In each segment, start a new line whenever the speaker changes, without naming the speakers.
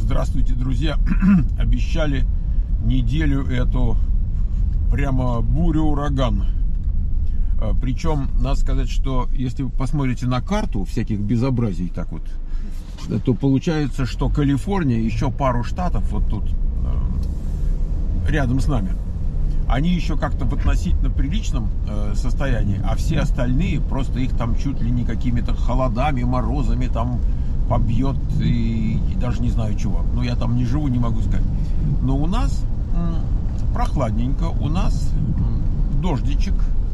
Здравствуйте, друзья. Обещали неделю эту прямо бурю-ураган. Причем, надо сказать, что если вы посмотрите на карту всяких безобразий так вот, то получается, что Калифорния, еще пару штатов вот тут рядом с нами, они еще как-то в относительно приличном состоянии, а все остальные просто их там чуть ли не какими-то холодами, морозами там побьет и даже не знаю чего. Но я там не живу, не могу сказать. Но у нас прохладненько, у нас дождичек.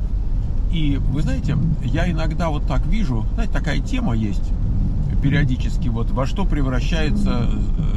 И вы знаете, я иногда вот так вижу, знаете, такая тема есть периодически, вот во что превращаются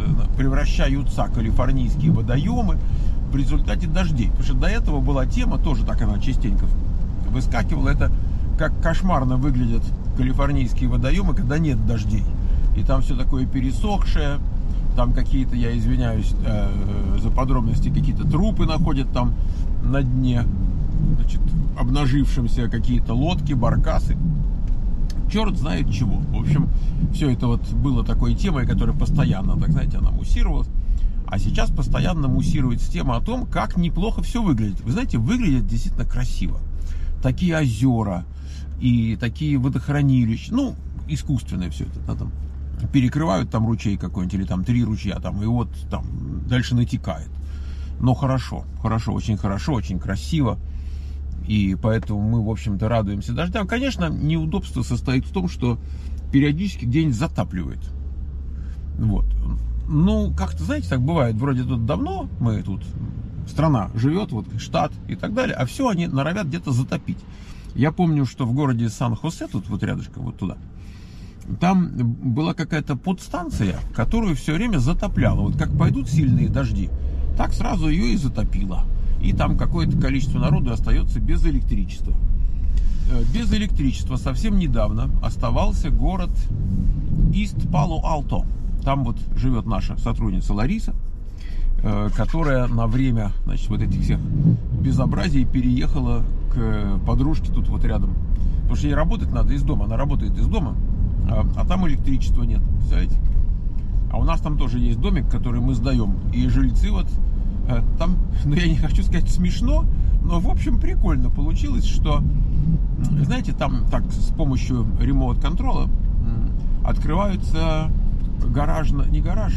калифорнийские водоемы в результате дождей. Потому что до этого была тема, тоже так она частенько выскакивала, это как кошмарно выглядят калифорнийские водоемы, когда нет дождей. И там все такое пересохшее, там какие-то, я извиняюсь за подробности, какие-то трупы находят там на дне, значит, обнажившимся, какие-то лодки, баркасы, черт знает чего. В общем, все это вот было такой темой, которая постоянно, так знаете, она муссировалась. А сейчас постоянно муссируется тема о том, как неплохо все выглядит. Вы знаете, выглядит действительно красиво. Такие озера и такие водохранилища, ну, искусственное все это, да, там перекрывают там ручей какой-нибудь, или там 3 ручья, там, и вот там дальше натекает. Но хорошо, очень хорошо, очень красиво. И поэтому мы, в общем-то, радуемся дождям. Конечно, неудобство состоит в том, что периодически где-нибудь затапливает. Вот. Ну, как-то, знаете, так бывает. Вроде тут давно мы тут, страна живет, вот штат и так далее, а все они норовят где-то затопить. Я помню, что в городе Сан-Хосе, тут вот рядышком, вот туда, там была какая-то подстанция, которую все время затопляла. Вот как пойдут сильные дожди, так сразу ее и затопило. И там какое-то количество народу остается без электричества. Без электричества совсем недавно оставался город Ист-Пало-Алто. Там вот живет наша сотрудница Лариса, которая на время, значит, вот этих всех безобразий переехала к подружке тут вот рядом. Потому что ей работать надо из дома. Она работает из дома, а там электричества нет, представляете? А у нас там тоже есть домик, который мы сдаем. И жильцы вот там, ну я не хочу сказать смешно, но в общем прикольно получилось, что, знаете, там так с помощью ремоут-контрола открываются не гараж,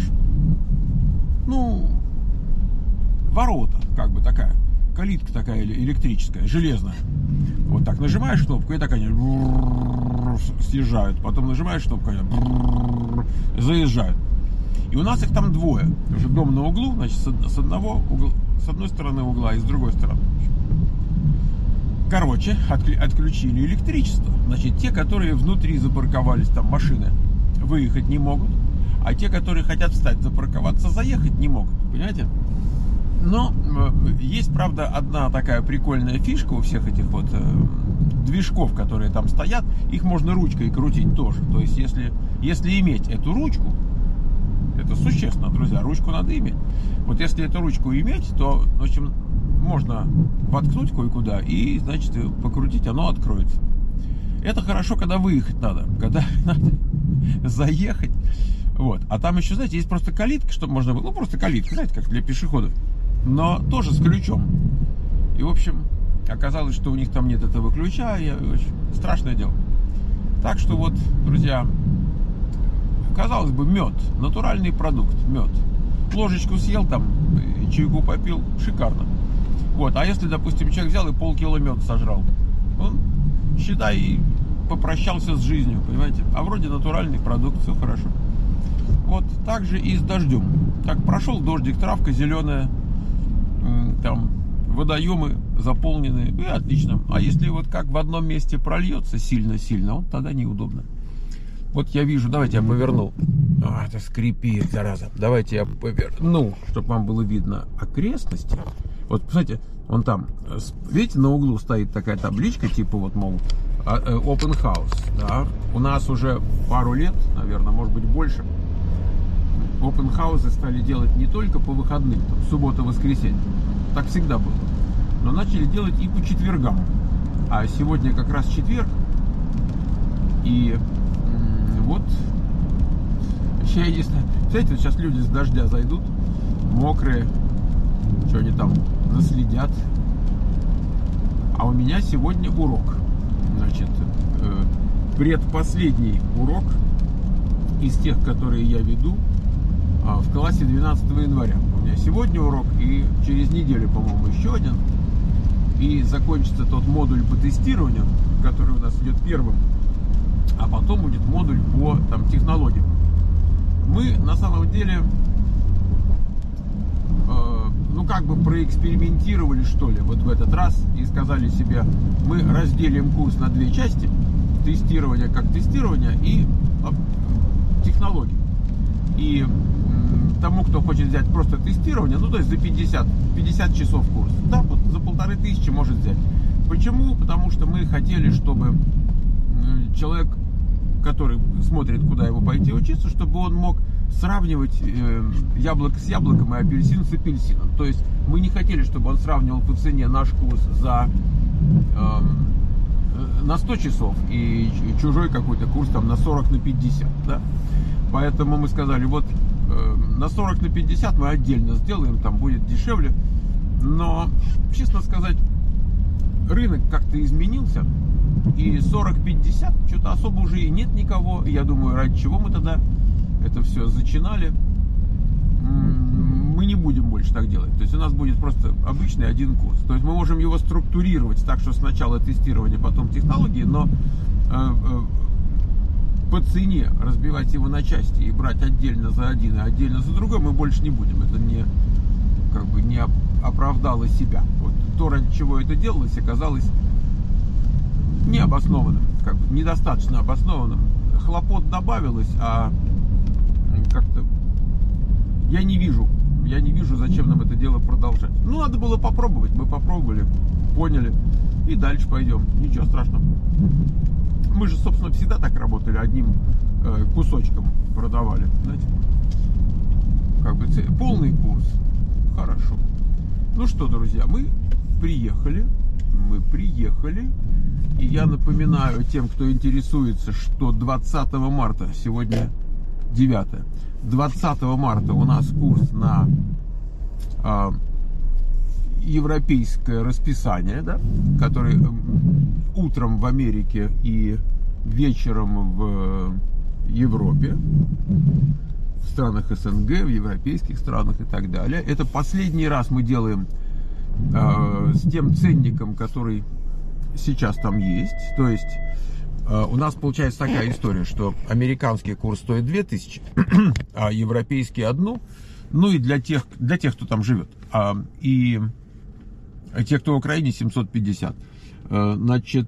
ну, ворота, как бы такая, калитка такая электрическая, железная. Вот так нажимаешь кнопку, и так они съезжают. Потом нажимаешь кнопку, они заезжают. И у нас их там двое. Потому что дом на углу, значит, с одной стороны угла и с другой стороны. Короче, отключили электричество. Значит, те, которые внутри запарковались, там машины, выехать не могут. А те, которые хотят встать, запарковаться, заехать не могут. Понимаете? Но есть, правда, одна такая прикольная фишка у всех этих вот движков, которые там стоят. Их можно ручкой крутить тоже. То есть, если иметь эту ручку, это существенно, друзья, ручку надо иметь. Вот если эту ручку иметь, то, в общем, можно воткнуть кое-куда и, значит, покрутить, оно откроется. Это хорошо, когда выехать надо, когда надо заехать. Вот. А там еще, знаете, есть просто калитка, чтобы можно было, ну, просто калитка, знаете, как для пешеходов, но тоже с ключом. И, в общем, оказалось, что у них там нет этого ключа, и очень страшное дело. Так что вот, друзья, казалось бы, мед, натуральный продукт, мед. Ложечку съел там, чайку попил, шикарно. Вот, а если, допустим, человек взял и полкило меда сожрал, он, считай, попрощался с жизнью, понимаете? А вроде натуральный продукт, все хорошо. Вот, так же и с дождем. Так, прошел дождик, травка зеленая, там, водоемы заполнены, и отлично. А если вот как в одном месте прольется сильно-сильно, вот тогда неудобно. Вот я вижу, давайте я поверну. Это скрипит, зараза. Давайте я поверну, чтобы вам было видно окрестности. Вот, посмотрите, вон там, видите, на углу стоит такая табличка, типа вот, мол, open house, да. У нас уже пару лет, наверное, может быть больше, open house стали делать не только по выходным, там, суббота-воскресенье, так всегда было, но начали делать и по четвергам. А сегодня как раз четверг, и вот, я не знаю, Представляете, сейчас люди с дождя зайдут, мокрые, что они там наследят. А у меня сегодня урок. Значит, предпоследний урок из тех, которые я веду в классе 12 января. У меня сегодня урок и через неделю, по-моему, еще один. И закончится тот модуль по тестированию, который у нас идет первым, а потом будет модуль по технологиям. Мы на самом деле проэкспериментировали, что ли, вот в этот раз и сказали себе, мы разделим курс на две части: тестирование как тестирование и технологии. И тому, кто хочет взять просто тестирование, то есть за 50 часов курс, да, вот за 1500 может взять. Почему? Потому что мы хотели, чтобы человек, который смотрит, куда ему пойти учиться, чтобы он мог сравнивать яблоко с яблоком и апельсин с апельсином. То есть мы не хотели, чтобы он сравнивал по цене наш курс на 100 часов и чужой какой-то курс на 40 на 50. Да? Поэтому мы сказали, вот на 40 на 50 мы отдельно сделаем, там будет дешевле. Но, честно сказать, рынок как-то изменился. И 40-50 что-то особо уже и нет никого. Я думаю, ради чего мы тогда это все зачинали. Мы не будем больше так делать. То есть у нас будет просто обычный один курс. То есть мы можем его структурировать так, что сначала тестирование, потом технологии, но по цене разбивать его на части и брать отдельно за один и отдельно за другой мы больше не будем. Это не оправдало себя. Вот то, ради чего это делалось, оказалось необоснованным, недостаточно обоснованным. Хлопот добавилось, а как-то я не вижу, зачем нам это дело продолжать. Надо было попробовать, мы попробовали, поняли, и дальше пойдем. Ничего страшного. Мы же, собственно, всегда так работали, одним кусочком продавали, знаете. Полный курс. Хорошо. Ну что, друзья, мы приехали. И я напоминаю тем, кто интересуется, что 20 марта, сегодня 9, 20 марта у нас курс на европейское расписание, да, который утром в Америке и вечером в Европе, в странах СНГ, в европейских странах и так далее. Это последний раз мы делаем с тем ценником, который сейчас там есть. То есть у нас получается такая история, что американский курс стоит 2000, а европейский 1. Ну и для тех, кто там живет. И те, кто в Украине, 750. Значит,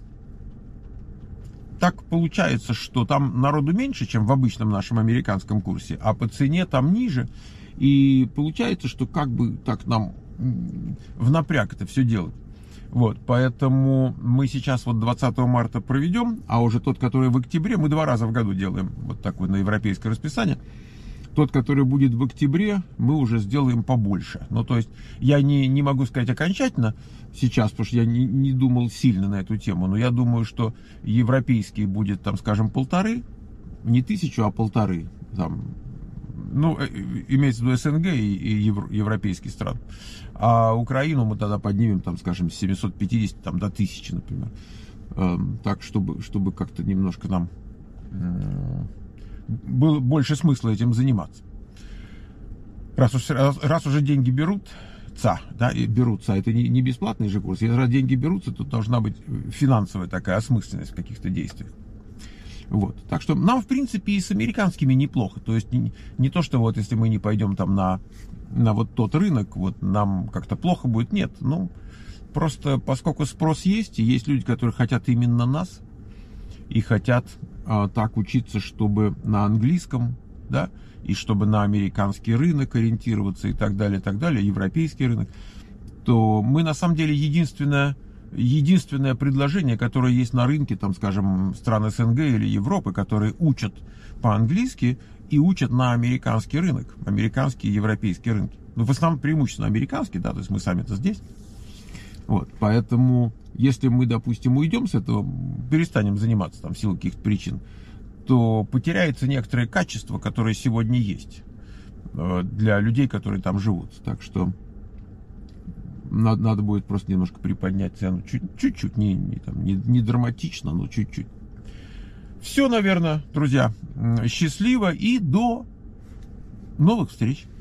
так получается, что там народу меньше, чем в обычном нашем американском курсе, а по цене там ниже. И получается, что так нам в напряг это все делать. Вот, поэтому мы сейчас 20 марта проведем, а уже тот, который в октябре, мы 2 раза в году делаем вот такое на европейское расписание. Тот, который будет в октябре, мы уже сделаем побольше. То есть я не могу сказать окончательно сейчас, потому что я не думал сильно на эту тему, но я думаю, что европейский будет, скажем, 1500, не 1000, а 1500, имеется в виду СНГ и европейские страны. А Украину мы тогда поднимем, скажем, с 750 до 1000, например. Так, чтобы как-то немножко нам было больше смысла этим заниматься. Раз уже деньги берутся, это не бесплатный же курс. Если раз деньги берутся, то должна быть финансовая такая осмысленность в каких-то действиях. Вот. Так что нам, в принципе, и с американскими неплохо. То есть не то, что если мы не пойдем на тот рынок, нам как-то плохо будет. Нет. Просто поскольку спрос есть, и есть люди, которые хотят именно нас, и хотят так учиться, чтобы на английском, да, и чтобы на американский рынок ориентироваться и так далее, европейский рынок, то мы на самом деле единственное предложение, которое есть на рынке, скажем, стран СНГ или Европы, которые учат по-английски и учат на американский рынок, американские и европейские рынки. В основном преимущественно американский, да, то есть мы сами-то здесь. Вот, поэтому, если мы, допустим, уйдем с этого, перестанем заниматься в силу каких-то причин, то потеряется некоторое качество, которое сегодня есть для людей, которые там живут. Так что надо будет просто немножко приподнять цену. Чуть-чуть, не драматично, но чуть-чуть. Все, наверное, друзья. Счастливо и до новых встреч.